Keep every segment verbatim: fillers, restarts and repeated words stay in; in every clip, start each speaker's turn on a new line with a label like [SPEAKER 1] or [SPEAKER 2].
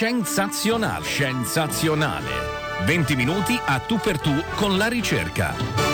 [SPEAKER 1] Scienzazionale. Scienzazionale. venti minuti a tu per tu con la ricerca.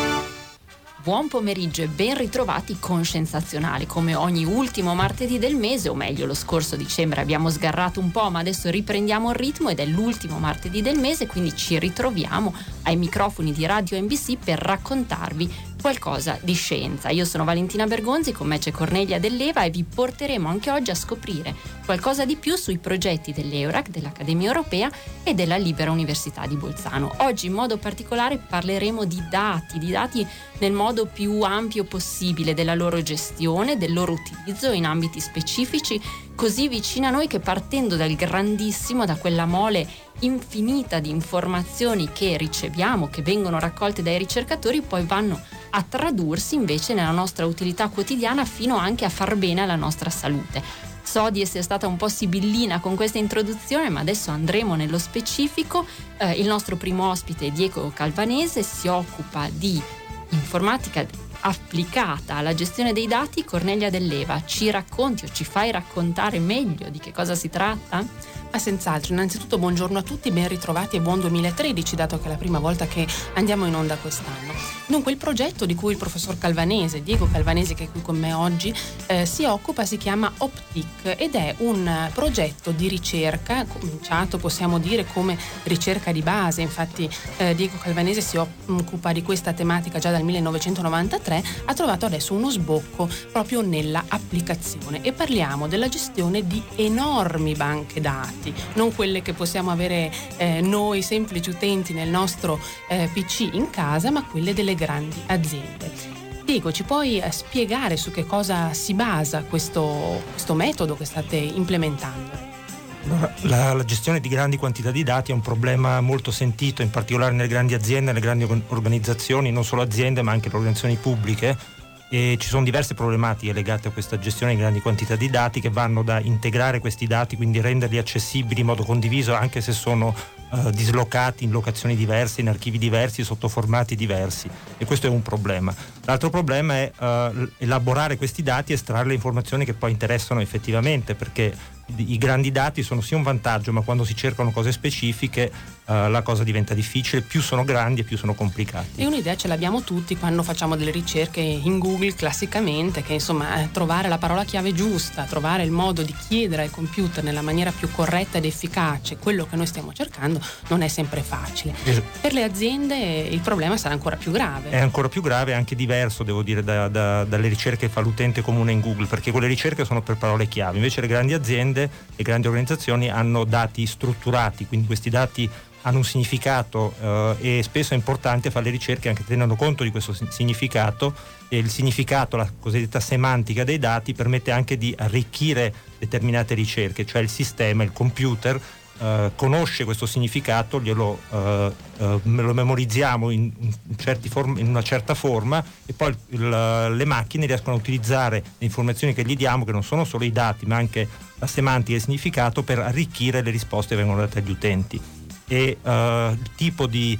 [SPEAKER 2] Buon pomeriggio e ben ritrovati con Scienzazionale. Come ogni ultimo martedì del mese, o meglio lo scorso dicembre abbiamo sgarrato un po', ma adesso riprendiamo il ritmo ed è l'ultimo martedì del mese, quindi ci ritroviamo ai microfoni di Radio N B C per raccontarvi qualcosa di scienza. Io sono Valentina Bergonzi, con me c'è Cornelia Dell'Eva e vi porteremo anche oggi a scoprire qualcosa di più sui progetti dell'Eurac, dell'Accademia Europea e della Libera Università di Bolzano. Oggi in modo particolare parleremo di dati, di dati nel modo più ampio possibile, della loro gestione, del loro utilizzo in ambiti specifici così vicini a noi che, partendo dal grandissimo, da quella mole infinita di informazioni che riceviamo, che vengono raccolte dai ricercatori, poi vanno a tradursi invece nella nostra utilità quotidiana, fino anche a far bene alla nostra salute. So di essere stata un po' sibillina con questa introduzione, ma adesso andremo nello specifico. Eh, il nostro primo ospite, Diego Calvanese, si occupa di informatica applicata alla gestione dei dati. Cornelia Dell'Eva, ci racconti o ci fai raccontare meglio di che cosa si tratta?
[SPEAKER 3] Ma senz'altro, innanzitutto buongiorno a tutti, ben ritrovati e buon duemilatredici, dato che è la prima volta che andiamo in onda quest'anno. Dunque, il progetto di cui il professor Calvanese, Diego Calvanese, che è qui con me oggi, eh, si occupa, si chiama Optic ed è un progetto di ricerca, cominciato possiamo dire come ricerca di base. Infatti eh, Diego Calvanese si occupa di questa tematica già dal millenovecentonovantatré, ha trovato adesso uno sbocco proprio nella applicazione e parliamo della gestione di enormi banche dati. Non quelle che possiamo avere eh, noi semplici utenti nel nostro eh, P C in casa, ma quelle delle grandi aziende. Diego, ci puoi eh, spiegare su che cosa si basa questo, questo metodo che state implementando?
[SPEAKER 4] La, la gestione di grandi quantità di dati è un problema molto sentito, in particolare nelle grandi aziende, nelle grandi organizzazioni, non solo aziende ma anche le organizzazioni pubbliche. E ci sono diverse problematiche legate a questa gestione di grandi quantità di dati, che vanno da integrare questi dati, quindi renderli accessibili in modo condiviso anche se sono uh, dislocati in locazioni diverse, in archivi diversi, sotto formati diversi, e questo è un problema. L'altro problema è uh, elaborare questi dati e estrarre le informazioni che poi interessano effettivamente, perché i grandi dati sono sì un vantaggio, ma quando si cercano cose specifiche uh, la cosa diventa difficile, più sono grandi e più sono complicati.
[SPEAKER 3] E un'idea ce l'abbiamo tutti quando facciamo delle ricerche in Google classicamente, che insomma eh, trovare la parola chiave giusta, trovare il modo di chiedere al computer nella maniera più corretta ed efficace quello che noi stiamo cercando non è sempre facile.
[SPEAKER 4] Es-
[SPEAKER 3] per le aziende il problema sarà ancora più grave.
[SPEAKER 4] È ancora più grave e anche diverso, devo dire, da, da, dalle ricerche che fa l'utente comune in Google, perché quelle ricerche sono per parole chiave, invece le grandi aziende e grandi organizzazioni hanno dati strutturati, quindi questi dati hanno un significato eh, e spesso è importante fare le ricerche anche tenendo conto di questo significato, e il significato, la cosiddetta semantica dei dati, permette anche di arricchire determinate ricerche, cioè il sistema, il computer Uh, conosce questo significato, glielo uh, uh, lo memorizziamo in, in, certi form- in una certa forma, e poi il, le macchine riescono a utilizzare le informazioni che gli diamo, che non sono solo i dati ma anche la semantica e il significato, per arricchire le risposte che vengono date agli utenti. E uh, il tipo di,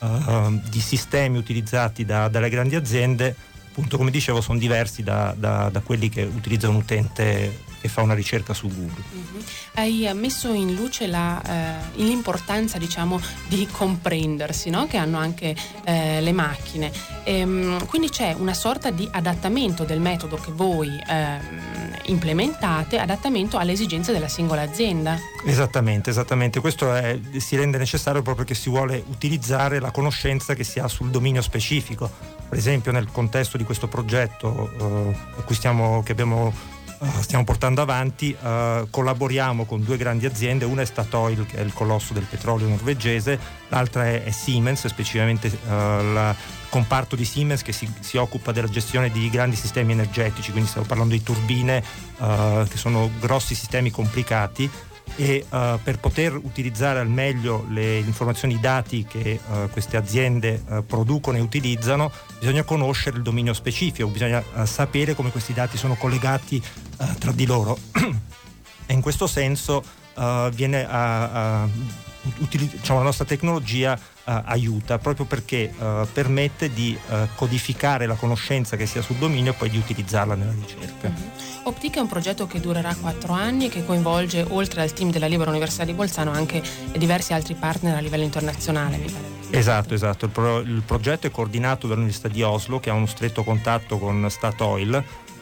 [SPEAKER 4] uh, di sistemi utilizzati da, dalle grandi aziende, appunto, come dicevo, sono diversi da, da, da quelli che utilizza un utente che fa una ricerca su Google.
[SPEAKER 3] Mm-hmm. Hai messo in luce la, eh, l'importanza, diciamo, di comprendersi, no? Che hanno anche eh, le macchine. Ehm, quindi c'è una sorta di adattamento del metodo che voi eh, implementate, adattamento alle esigenze della singola azienda.
[SPEAKER 4] Esattamente, esattamente. Questo è, si rende necessario proprio che si vuole utilizzare la conoscenza che si ha sul dominio specifico. Per esempio, nel contesto di questo progetto eh, a cui stiamo, che abbiamo Uh, stiamo portando avanti, uh, collaboriamo con due grandi aziende. Una è Statoil, che è il colosso del petrolio norvegese, l'altra è, è Siemens, specificamente uh, il comparto di Siemens che si, si occupa della gestione di grandi sistemi energetici, quindi stiamo parlando di turbine uh, che sono grossi sistemi complicati, e uh, per poter utilizzare al meglio le informazioni, i dati che uh, queste aziende uh, producono e utilizzano, bisogna conoscere il dominio specifico, bisogna uh, sapere come questi dati sono collegati uh, tra di loro. E in questo senso uh, viene a, a utili- diciamo, la nostra tecnologia uh, aiuta, proprio perché uh, permette di uh, codificare la conoscenza che sia sul dominio e poi di utilizzarla nella ricerca.
[SPEAKER 3] Mm-hmm. Optica è un progetto che durerà quattro anni e che coinvolge, oltre al team della Libera Università di Bolzano, anche diversi altri partner a livello internazionale, mi pare.
[SPEAKER 4] Esatto, esatto. Il, pro- il progetto è coordinato dall'Università di Oslo, che ha uno stretto contatto con Statoil,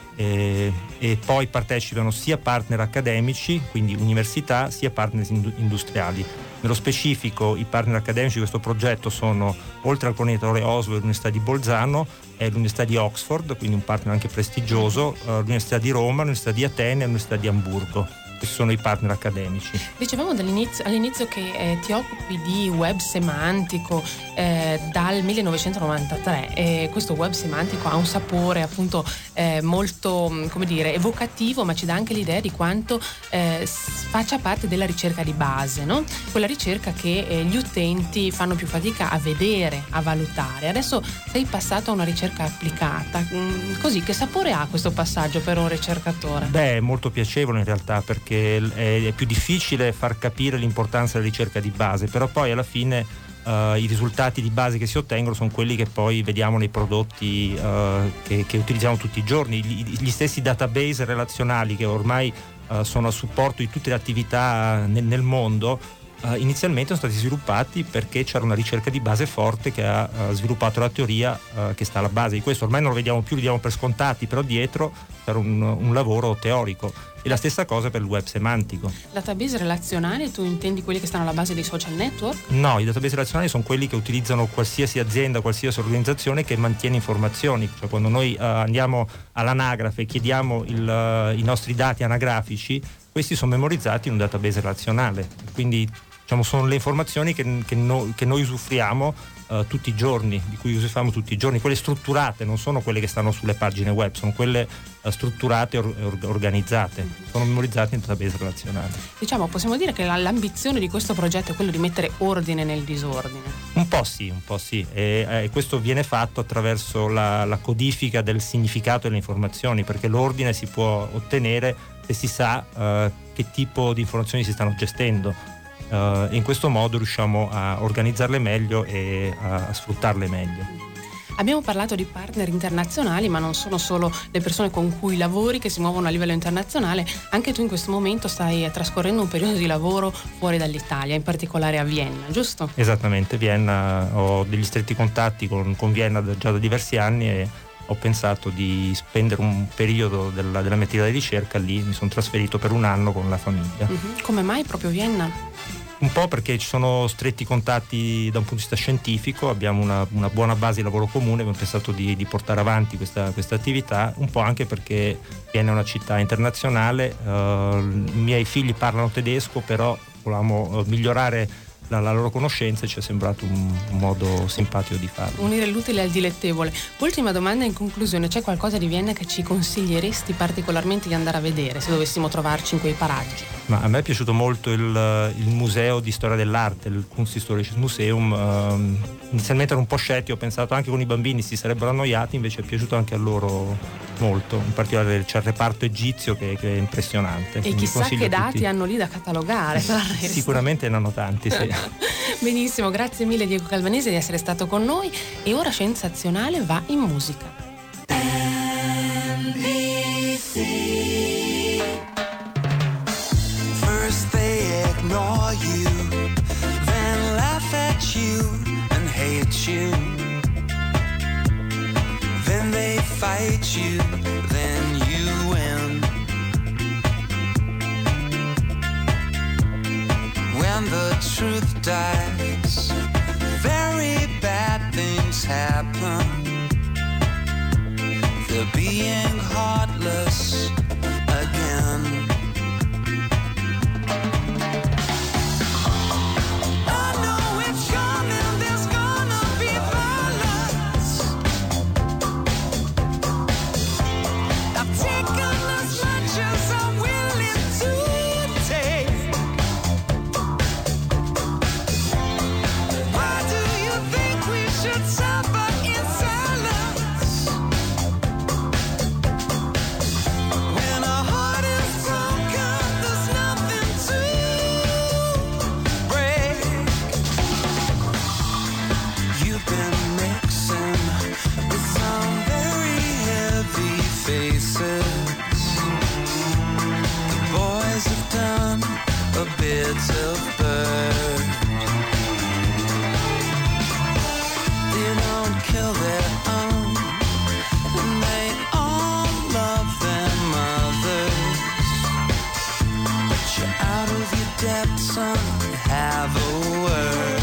[SPEAKER 4] e, e poi partecipano sia partner accademici, quindi università, sia partner industriali. Nello specifico i partner accademici di questo progetto sono, oltre al coordinatore Oslo, l'Università di Bolzano e l'Università di Oxford, quindi un partner anche prestigioso, l'Università di Roma, l'Università di Atene e l'Università di Amburgo. Questi sono i partner accademici.
[SPEAKER 3] Dicevamo dall'inizio, all'inizio che eh, ti occupi di web semantico eh, dal millenovecentonovantatré, e questo web semantico ha un sapore appunto eh, molto, come dire, evocativo, ma ci dà anche l'idea di quanto eh, faccia parte della ricerca di base, no? Quella ricerca che eh, gli utenti fanno più fatica a vedere, a valutare. Adesso sei passato a una ricerca applicata, mm, così che sapore ha questo passaggio per un ricercatore?
[SPEAKER 4] Beh, è molto piacevole in realtà, perché che è più difficile far capire l'importanza della ricerca di base, però poi alla fine uh, i risultati di base che si ottengono sono quelli che poi vediamo nei prodotti uh, che, che utilizziamo tutti i giorni. Gli, gli stessi database relazionali che ormai uh, sono a supporto di tutte le attività nel, nel mondo, uh, inizialmente sono stati sviluppati perché c'era una ricerca di base forte che ha uh, sviluppato la teoria uh, che sta alla base di questo. Ormai non lo vediamo più, lo diamo per scontati, però dietro c'era un, un lavoro teorico. E la stessa cosa per il web semantico.
[SPEAKER 3] Database relazionali, tu intendi quelli che stanno alla base dei social network?
[SPEAKER 4] No, i database relazionali sono quelli che utilizzano qualsiasi azienda, qualsiasi organizzazione che mantiene informazioni. Cioè quando noi uh, andiamo all'anagrafe e chiediamo il, uh, i nostri dati anagrafici, questi sono memorizzati in un database relazionale. Quindi diciamo, sono le informazioni che, che, no, che noi usufruiamo Uh, tutti i giorni, di cui usiamo tutti i giorni, quelle strutturate, non sono quelle che stanno sulle pagine web, sono quelle uh, strutturate e or- organizzate, sono memorizzate in database relazionali.
[SPEAKER 3] Diciamo, possiamo dire che la, l'ambizione di questo progetto è quello di mettere ordine nel disordine.
[SPEAKER 4] Un po' sì, un po' sì, e, e questo viene fatto attraverso la, la codifica del significato delle informazioni, perché l'ordine si può ottenere se si sa uh, che tipo di informazioni si stanno gestendo. Uh, in questo modo riusciamo a organizzarle meglio e a, a sfruttarle meglio.
[SPEAKER 3] Abbiamo parlato di partner internazionali, ma non sono solo le persone con cui lavori che si muovono a livello internazionale, anche tu in questo momento stai trascorrendo un periodo di lavoro fuori dall'Italia, in particolare a Vienna, giusto?
[SPEAKER 4] Esattamente, Vienna, ho degli stretti contatti con, con Vienna già da diversi anni e ho pensato di spendere un periodo della, della mia attività di ricerca lì, mi sono trasferito per un anno con la famiglia.
[SPEAKER 3] Mm-hmm. Come mai proprio Vienna?
[SPEAKER 4] Un po' perché ci sono stretti contatti da un punto di vista scientifico, abbiamo una, una buona base di lavoro comune, abbiamo pensato di, di portare avanti questa, questa attività, un po' anche perché Vienna è una città internazionale, uh, i miei figli parlano tedesco, però volevamo migliorare la, la loro conoscenza e ci è sembrato un, un modo simpatico di farlo.
[SPEAKER 3] Unire l'utile al dilettevole. Ultima domanda in conclusione, c'è qualcosa di Vienna che ci consiglieresti particolarmente di andare a vedere se dovessimo trovarci in quei paraggi?
[SPEAKER 4] Ma a me è piaciuto molto il, il museo di storia dell'arte, il Kunsthistorisches Museum. Um, inizialmente ero un po' scettico, ho pensato anche con i bambini si sarebbero annoiati, invece è piaciuto anche a loro molto, in particolare c'è il reparto egizio che, che è impressionante.
[SPEAKER 3] E chissà che dati tutti. Hanno lì da catalogare.
[SPEAKER 4] Sicuramente ne hanno tanti, sì.
[SPEAKER 3] Benissimo, grazie mille Diego Calvanese di essere stato con noi e ora Sensazionale va in musica.
[SPEAKER 5] N B C. First they ignore you, then laugh at you and hate you, then they fight you, then you win. When the truth dies, very bad things happen. They're being heartless again. son, have a word.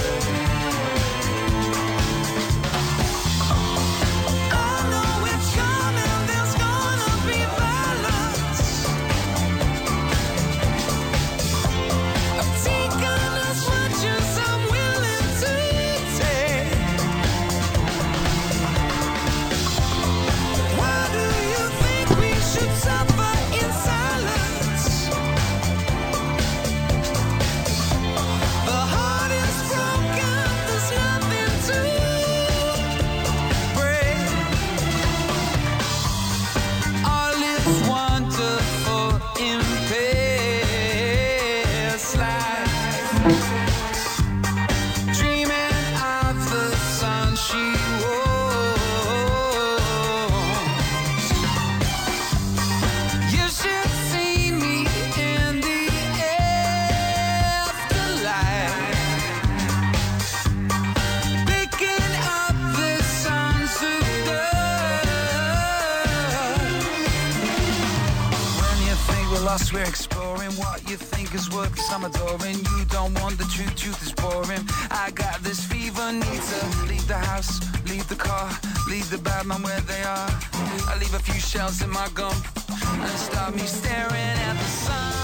[SPEAKER 5] We're exploring what you think is worth some adoring. You don't want the truth, truth is boring. I got this fever, need to leave the house, leave the car, leave the bad man where they are. I leave a few shells in my gum and start me staring at the sun.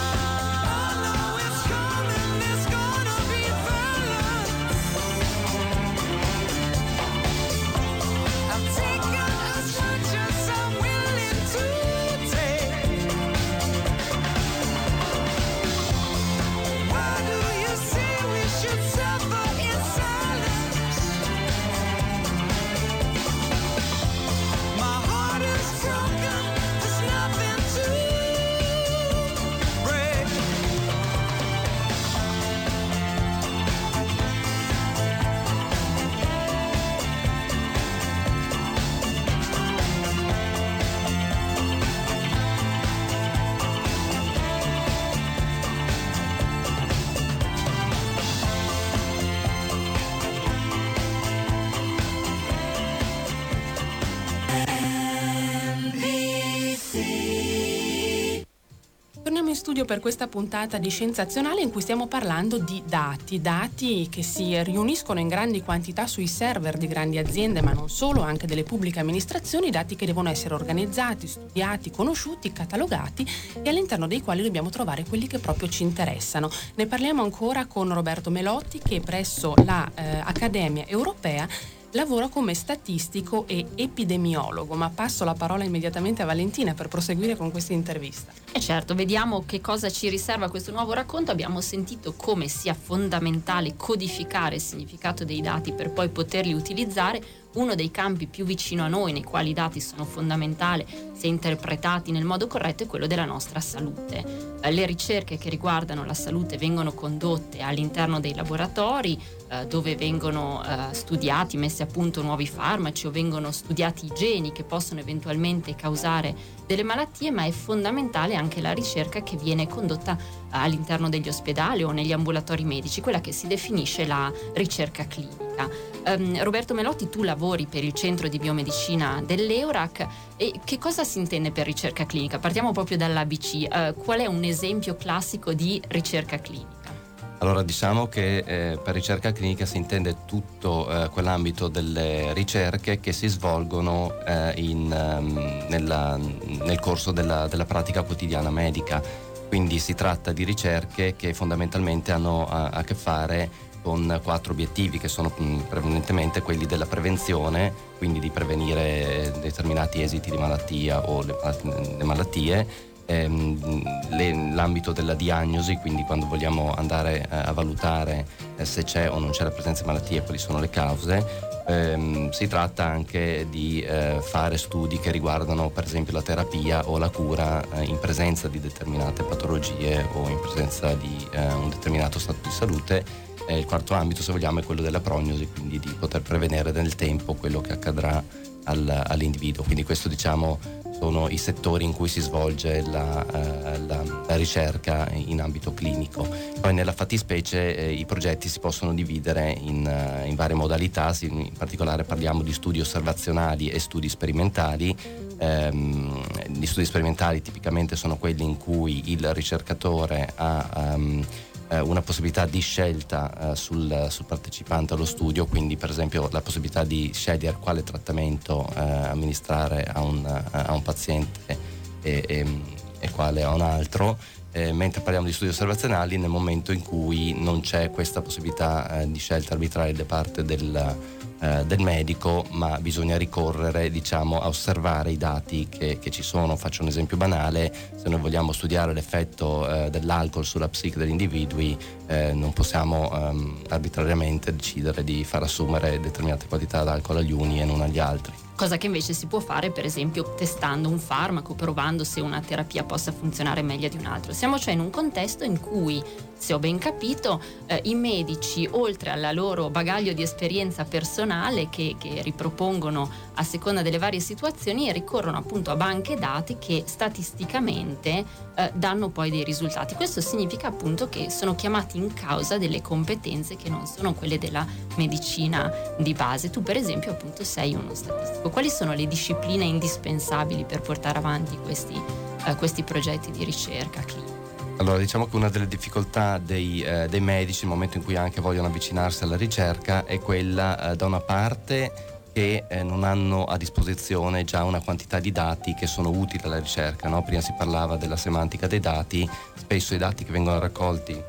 [SPEAKER 3] In studio per questa puntata di Scienzazionale in cui stiamo parlando di dati, dati che si riuniscono in grandi quantità sui server di grandi aziende, ma non solo, anche delle pubbliche amministrazioni, dati che devono essere organizzati, studiati, conosciuti, catalogati e all'interno dei quali dobbiamo trovare quelli che proprio ci interessano. Ne parliamo ancora con Roberto Melotti, che presso la eh, Accademia Europea lavora come statistico e epidemiologo, ma passo la parola immediatamente a Valentina per proseguire con questa intervista.
[SPEAKER 2] E certo, vediamo che cosa ci riserva questo nuovo racconto. Abbiamo sentito come sia fondamentale codificare il significato dei dati per poi poterli utilizzare. Uno dei campi più vicino a noi, nei quali i dati sono fondamentali, se interpretati nel modo corretto, è quello della nostra salute. Eh, le ricerche che riguardano la salute vengono condotte all'interno dei laboratori, eh, dove vengono eh, studiati, messi a punto nuovi farmaci o vengono studiati i geni che possono eventualmente causare delle malattie, ma è fondamentale anche la ricerca che viene condotta all'interno degli ospedali o negli ambulatori medici, quella che si definisce la ricerca clinica. Um, Roberto Melotti, tu lavori per il Centro di Biomedicina dell'Eurac, e che cosa si intende per ricerca clinica? Partiamo proprio dall'A B C. Uh, qual è un esempio classico di ricerca clinica?
[SPEAKER 6] Allora, diciamo che eh, per ricerca clinica si intende tutto eh, quell'ambito delle ricerche che si svolgono eh, in, um, nella, nel corso della, della pratica quotidiana medica. Quindi si tratta di ricerche che fondamentalmente hanno a, a che fare con quattro obiettivi, che sono mh, prevalentemente quelli della prevenzione, quindi di prevenire determinati esiti di malattia o le, le malattie, ehm, le, l'ambito della diagnosi, quindi quando vogliamo andare eh, a valutare eh, se c'è o non c'è la presenza di malattie, quali sono le cause. Ehm, si tratta anche di eh, fare studi che riguardano per esempio la terapia o la cura eh, in presenza di determinate patologie o in presenza di eh, un determinato stato di salute. E il quarto ambito, se vogliamo, è quello della prognosi, quindi di poter prevedere nel tempo quello che accadrà al, all'individuo. Quindi questo, diciamo, sono i settori in cui si svolge la, uh, la, la ricerca in ambito clinico. Poi nella fattispecie eh, i progetti si possono dividere in, uh, in varie modalità, in particolare parliamo di studi osservazionali e studi sperimentali. Um, gli studi sperimentali tipicamente sono quelli in cui il ricercatore ha um, eh, una possibilità di scelta eh, sul, sul partecipante allo studio, quindi per esempio la possibilità di scegliere quale trattamento eh, amministrare a un, a un paziente e, e, e quale a un altro. Eh, mentre parliamo di studi osservazionali, nel momento in cui non c'è questa possibilità eh, di scelta arbitraria da parte del, eh, del medico, ma bisogna ricorrere, diciamo, a osservare i dati che, che ci sono. Faccio un esempio banale: se noi vogliamo studiare l'effetto eh, dell'alcol sulla psiche degli individui, eh, non possiamo ehm, arbitrariamente decidere di far assumere determinate quantità d'alcol agli uni e non agli altri.
[SPEAKER 2] Cosa che invece si può fare, per esempio, testando un farmaco, provando se una terapia possa funzionare meglio di un altro. Siamo cioè in un contesto in cui, se ho ben capito, eh, i medici, oltre al loro bagaglio di esperienza personale che, che ripropongono a seconda delle varie situazioni, ricorrono appunto a banche dati che statisticamente eh, danno poi dei risultati. Questo significa appunto che sono chiamati in causa delle competenze che non sono quelle della medicina di base. Tu per esempio appunto sei uno statistico. Quali sono le discipline indispensabili per portare avanti questi, eh, questi progetti di ricerca clinica?
[SPEAKER 6] Allora, diciamo che una delle difficoltà dei, eh, dei medici nel momento in cui anche vogliono avvicinarsi alla ricerca è quella, eh, da una parte, che eh, non hanno a disposizione già una quantità di dati che sono utili alla ricerca, no? Prima si parlava della semantica dei dati. Spesso i dati che vengono raccolti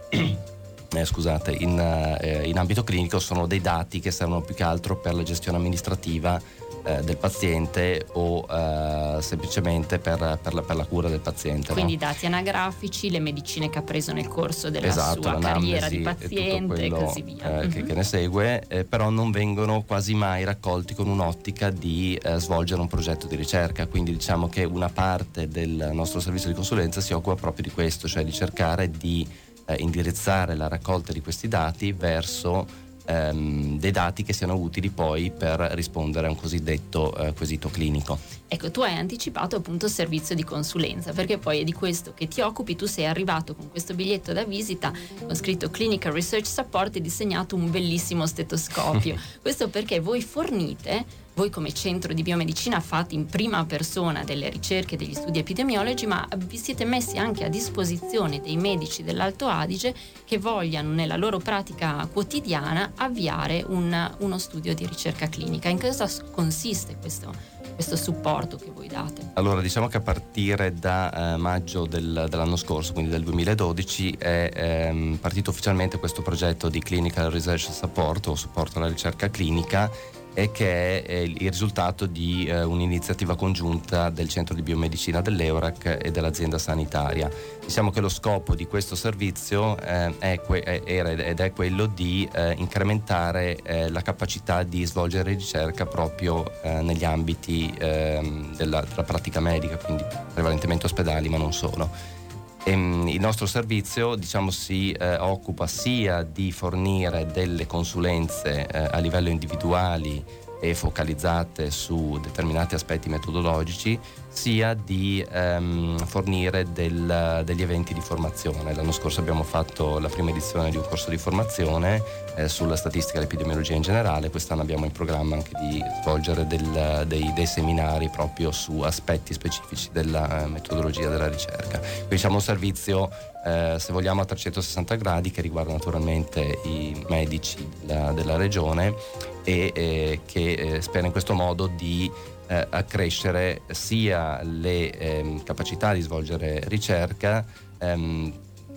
[SPEAKER 6] Eh, scusate, in, eh, in ambito clinico sono dei dati che servono più che altro per la gestione amministrativa eh, del paziente o eh, semplicemente per, per, la, per la cura del paziente.
[SPEAKER 2] Quindi
[SPEAKER 6] no?
[SPEAKER 2] Dati anagrafici, le medicine che ha preso nel corso della
[SPEAKER 6] esatto,
[SPEAKER 2] sua carriera di
[SPEAKER 6] e
[SPEAKER 2] paziente e così via.
[SPEAKER 6] Eh, che,
[SPEAKER 2] mm-hmm.
[SPEAKER 6] che ne segue, eh, però non vengono quasi mai raccolti con un'ottica di eh, svolgere un progetto di ricerca. Quindi diciamo che una parte del nostro servizio di consulenza si occupa proprio di questo, cioè di cercare di indirizzare la raccolta di questi dati verso ehm, dei dati che siano utili poi per rispondere a un cosiddetto eh, quesito clinico.
[SPEAKER 2] Ecco, tu hai anticipato appunto il servizio di consulenza, perché poi è di questo che ti occupi. Tu sei arrivato con questo biglietto da visita con scritto Clinical Research Support e disegnato un bellissimo stetoscopio. Questo perché voi fornite, voi come centro di biomedicina fate in prima persona delle ricerche, degli studi epidemiologici, ma vi siete messi anche a disposizione dei medici dell'Alto Adige che vogliano nella loro pratica quotidiana avviare un, uno studio di ricerca clinica. In cosa consiste questo, questo supporto che voi date?
[SPEAKER 6] Allora, diciamo che a partire da eh, maggio del, dell'anno scorso, quindi del duemiladodici, è ehm, partito ufficialmente questo progetto di Clinical Research Support o supporto alla ricerca clinica, e che è il risultato di eh, un'iniziativa congiunta del Centro di Biomedicina dell'Eurac e dell'azienda sanitaria. Diciamo che lo scopo di questo servizio eh, è que- è, era ed è quello di eh, incrementare eh, la capacità di svolgere ricerca proprio eh, negli ambiti eh, della, della pratica medica, quindi prevalentemente ospedali, ma non solo. E, il nostro servizio, diciamo, si eh, occupa sia di fornire delle consulenze eh, a livello individuali e focalizzate su determinati aspetti metodologici, sia di ehm, fornire del, degli eventi di formazione. L'anno scorso abbiamo fatto la prima edizione di un corso di formazione eh, sulla statistica e l'epidemiologia in generale. Quest'anno abbiamo in programma anche di svolgere del, dei, dei seminari proprio su aspetti specifici della eh, metodologia della ricerca. Quindi diciamo un servizio, eh, se vogliamo, a trecentosessanta gradi, che riguarda naturalmente i medici della, della regione e eh, che eh, spera in questo modo di eh, accrescere sia le eh, capacità di svolgere ricerca, ehm,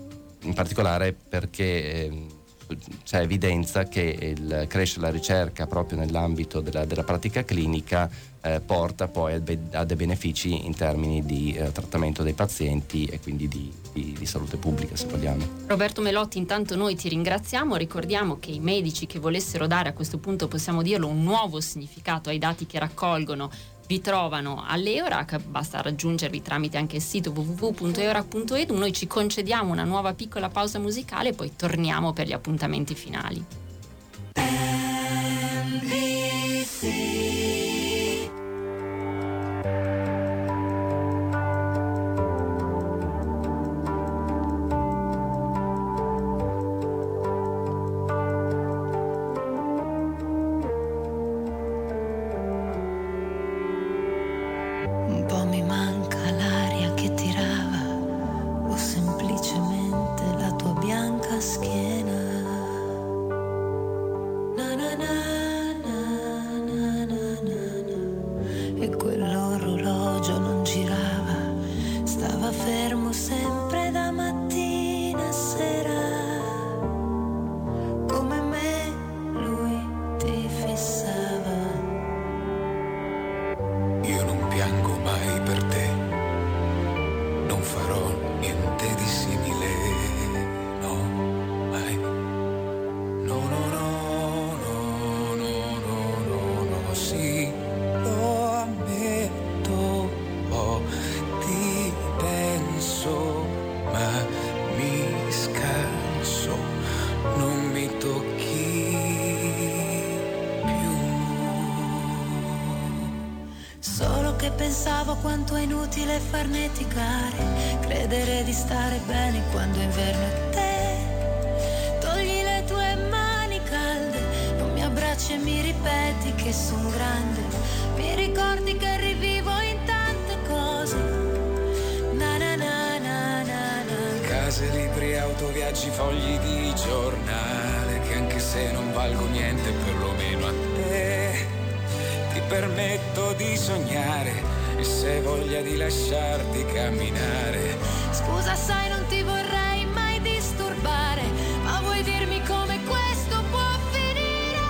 [SPEAKER 6] in particolare perché eh, c'è evidenza che il crescere la ricerca proprio nell'ambito della, della pratica clinica eh, porta poi a, be- a dei benefici in termini di eh, trattamento dei pazienti e quindi di, di, di salute pubblica, se vogliamo.
[SPEAKER 2] Roberto Melotti, intanto noi ti ringraziamo. Ricordiamo che i medici che volessero dare, a questo punto possiamo dirlo, un nuovo significato ai dati che raccolgono vi trovano all'Eurac, basta raggiungervi tramite anche il sito w w w punto eurac punto e d u. Noi ci concediamo una nuova piccola pausa musicale e poi torniamo per gli appuntamenti finali.
[SPEAKER 7] N B C
[SPEAKER 8] Bianca pensavo quanto è inutile farneticare, credere di stare bene quando è inverno è te. Togli le tue mani calde, non mi abbracci e mi ripeti che son grande. Mi ricordi che rivivo in tante cose. Na na na na na na.
[SPEAKER 5] Case, libri, auto, viaggi, fogli di giornale, che anche se non valgo niente perlomeno a te ti permetto di sognare, e se hai voglia di lasciarti camminare.
[SPEAKER 8] Scusa, sai, non ti vorrei mai disturbare, ma vuoi dirmi come questo può finire?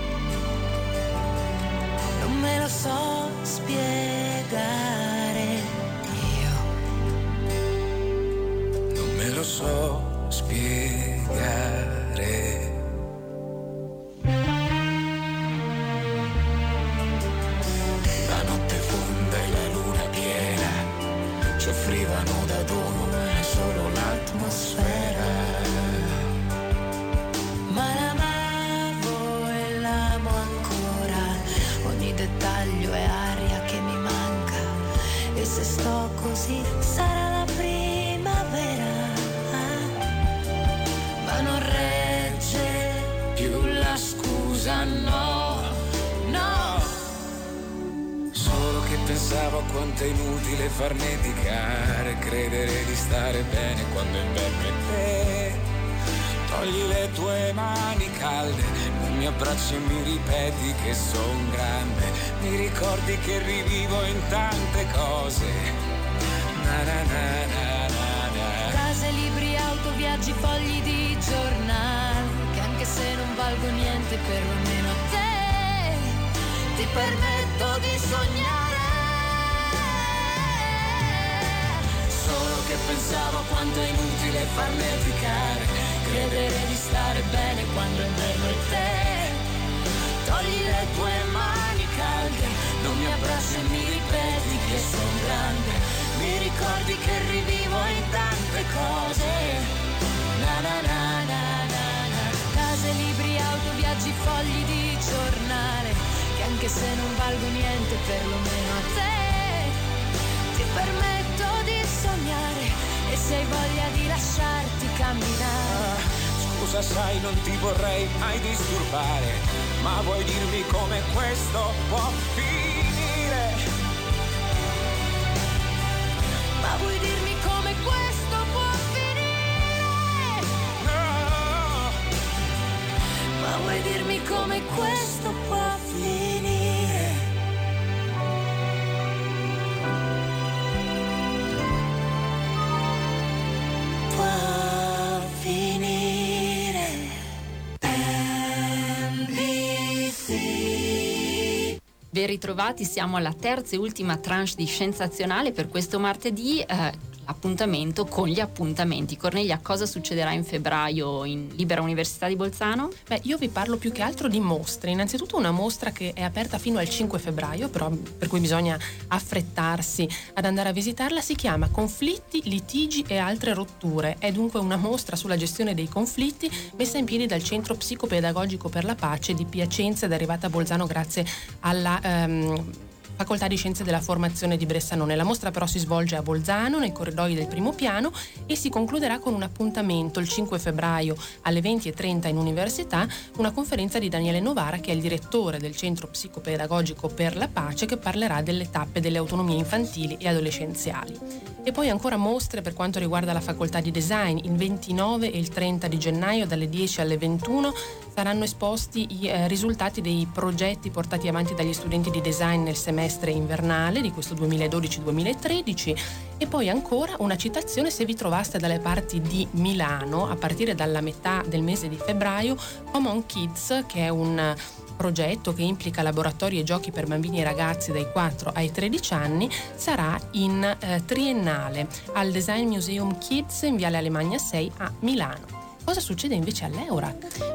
[SPEAKER 8] Non me lo so spiegare, io
[SPEAKER 5] non me lo so spiegare. Ci offrivano da dono solo l'atmosfera,
[SPEAKER 8] ma l'amavo e l'amo ancora. Ogni dettaglio è aria che mi manca, e se sto così sarà la primavera. Ma non regge
[SPEAKER 5] più la scusa, no, no. Solo che pensavo a quanto è inutile farneticare, credere di stare bene quando è inverno è te. Togli le tue mani calde, non mi abbracci e mi ripeti che son grande. Mi ricordi che rivivo in tante cose. Na na na na na na.
[SPEAKER 8] Case, libri, auto, viaggi, fogli di giornale, che anche se non valgo niente perlomeno a te ti permetto di sognare.
[SPEAKER 5] Solo che pensavo quanto è inutile farneticare, credere di stare bene quando è inverno è te. Togli le tue mani calde, non mi abbracci e mi ripeti che son grande. Mi ricordi che rivivo in tante cose. Na na na na na na.
[SPEAKER 8] Case, libri, auto, viaggi, fogli di giornale, che anche se non valgo niente perlomeno a te ti permetto di sognare, e se hai voglia di lasciarti camminare.
[SPEAKER 5] Ah, scusa, sai, non ti vorrei mai disturbare, ma vuoi dirmi come questo può finire?
[SPEAKER 8] Ma vuoi dirmi come questo può finire?
[SPEAKER 5] No!
[SPEAKER 8] Ma vuoi dirmi come questo può finire? Può finire. M B C.
[SPEAKER 2] Ben ritrovati, siamo alla terza e ultima tranche di Sensazionale per questo martedì. Eh, appuntamento con gli appuntamenti. Cornelia, cosa succederà in febbraio in Libera Università di Bolzano?
[SPEAKER 3] Beh, io vi parlo più che altro di mostre. Innanzitutto una mostra che è aperta fino al cinque febbraio, però per cui bisogna affrettarsi ad andare a visitarla. Si chiama Conflitti, litigi e altre rotture. È dunque una mostra sulla gestione dei conflitti messa in piedi dal Centro Psicopedagogico per la Pace di Piacenza ed è arrivata a Bolzano grazie alla um, Facoltà di Scienze della Formazione di Bressanone. La mostra però si svolge a Bolzano, nei corridoi del primo piano, e si concluderà con un appuntamento il cinque febbraio alle venti e trenta in università, una conferenza di Daniele Novara, che è il direttore del Centro Psicopedagogico per la Pace, che parlerà delle tappe delle autonomie infantili e adolescenziali. E poi ancora mostre per quanto riguarda la Facoltà di Design. Il ventinove e il trenta di gennaio dalle dieci alle ventuno saranno esposti i eh, risultati dei progetti portati avanti dagli studenti di design nel semestre invernale di questo duemiladodici duemilatredici. E poi ancora una citazione: se vi trovaste dalle parti di Milano a partire dalla metà del mese di febbraio, Common Kids, che è un progetto che implica laboratori e giochi per bambini e ragazzi dai quattro ai tredici anni, sarà in eh, triennale al Design Museum Kids in Viale Alemagna sei a Milano. Cosa succede invece all'Eurac?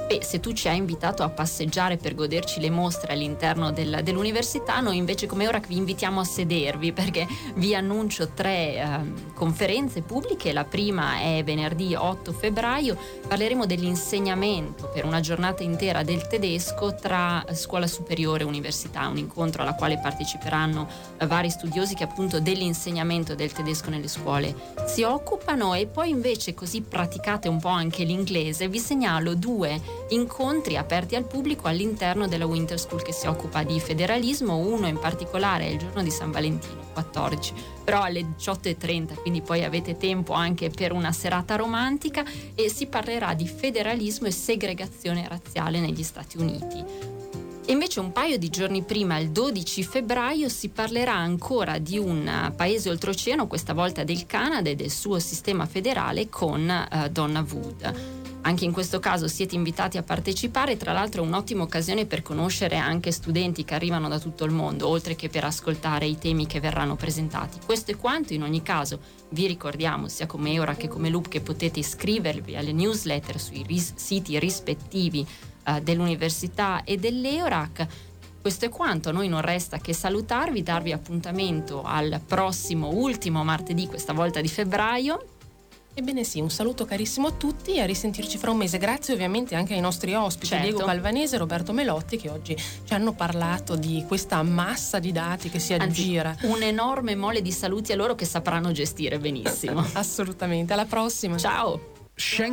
[SPEAKER 2] E se tu ci hai invitato a passeggiare per goderci le mostre all'interno del, dell'università, noi invece come ora vi invitiamo a sedervi, perché vi annuncio tre eh, conferenze pubbliche. La prima è venerdì otto febbraio, parleremo dell'insegnamento per una giornata intera del tedesco tra scuola superiore e università, un incontro alla quale parteciperanno eh, vari studiosi che appunto dell'insegnamento del tedesco nelle scuole si occupano. E poi invece, così praticate un po' anche l'inglese, vi segnalo due incontri aperti al pubblico all'interno della Winter School che si occupa di federalismo. Uno in particolare è il giorno di San Valentino, quattordici, però alle diciotto e trenta, quindi poi avete tempo anche per una serata romantica, e si parlerà di federalismo e segregazione razziale negli Stati Uniti. E invece un paio di giorni prima, il dodici febbraio, si parlerà ancora di un paese oltreoceano, questa volta del Canada e del suo sistema federale, con uh, Donna Wood. Anche in questo caso siete invitati a partecipare, tra l'altro è un'ottima occasione per conoscere anche studenti che arrivano da tutto il mondo, oltre che per ascoltare i temi che verranno presentati. Questo è quanto. In ogni caso vi ricordiamo, sia come Eura che come Loop, che potete iscrivervi alle newsletter sui ris- siti rispettivi uh, dell'università e dell'Eurac. Questo è quanto, a noi non resta che salutarvi, darvi appuntamento al prossimo ultimo martedì, questa volta di febbraio.
[SPEAKER 3] Ebbene sì, un saluto carissimo a tutti e a risentirci fra un mese. Grazie ovviamente anche ai nostri ospiti,
[SPEAKER 2] certo.
[SPEAKER 3] Diego Calvanese e Roberto Melotti, che oggi ci hanno parlato di questa massa di dati che si aggira.
[SPEAKER 2] Anzi, un enorme mole di saluti a loro, che sapranno gestire benissimo.
[SPEAKER 3] Assolutamente, alla prossima.
[SPEAKER 2] Ciao.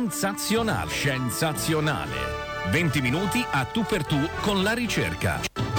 [SPEAKER 1] Sensazionale, sensazionale. venti minuti a tu per tu con la ricerca.